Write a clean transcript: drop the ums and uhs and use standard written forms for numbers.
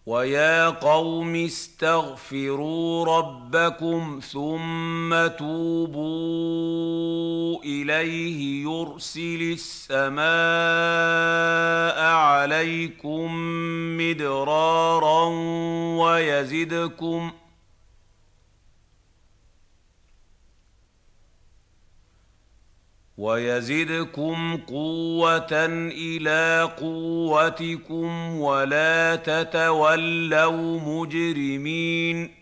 وَيَا قَوْمِ اسْتَغْفِرُوا رَبَّكُمْ ثُمَّ تُوبُوا إِلَيْهِ يُرْسِلِ السَّمَاءَ عَلَيْكُم مِّدْرَارًا وَيَزِدْكُمْ قُوَّةً إِلَىٰ قُوَّتِكُمْ وَلَا تَتَوَلَّوْا مُجْرِمِينَ